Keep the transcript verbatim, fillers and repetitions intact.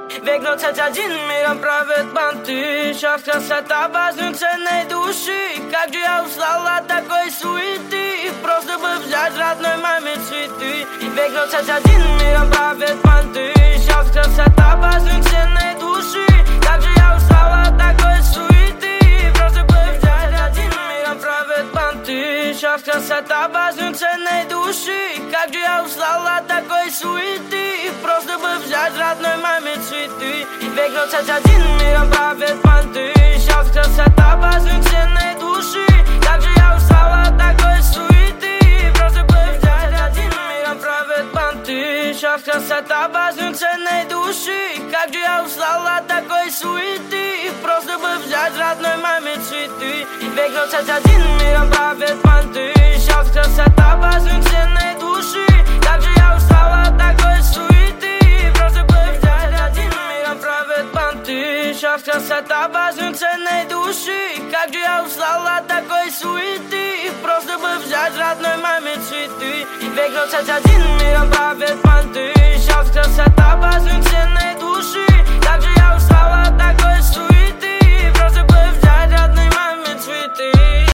Век двадцать один миром правят банты. Сейчас красота важнее ценной души. Как же я устал от такой суеты. Просто бы взять родной маме цветы. Век двадцать один миром правят банты. Сейчас красота важнее ценной души. Как же я устал от такой суеты. Просто бы взять один миром правят банты. Сейчас красота важнее ценной души. Как же я устал от такой суеты. Просто бы взять родной маме цветы. Век двадцать один миром правят банты. Сейчас красота важнее ценной души. Как же я устал от такой суеты. Просто бы взять один миром правят банты. Сейчас красота важнее ценной души. Как же я устал от такой суеты. Просто бы взять родной маме цветы. Век двадцать один миром правят банты. Сейчас красота важнее ценной души. Как же я устал от такой суеты. Просто бы взять один миром правят банты. Сейчас красота важнее ценной души. Как же я устал от такой суеты. Просто бы взять родной маме цветы. Век двадцать один миром правят банты. Сейчас красота важнее ценной души.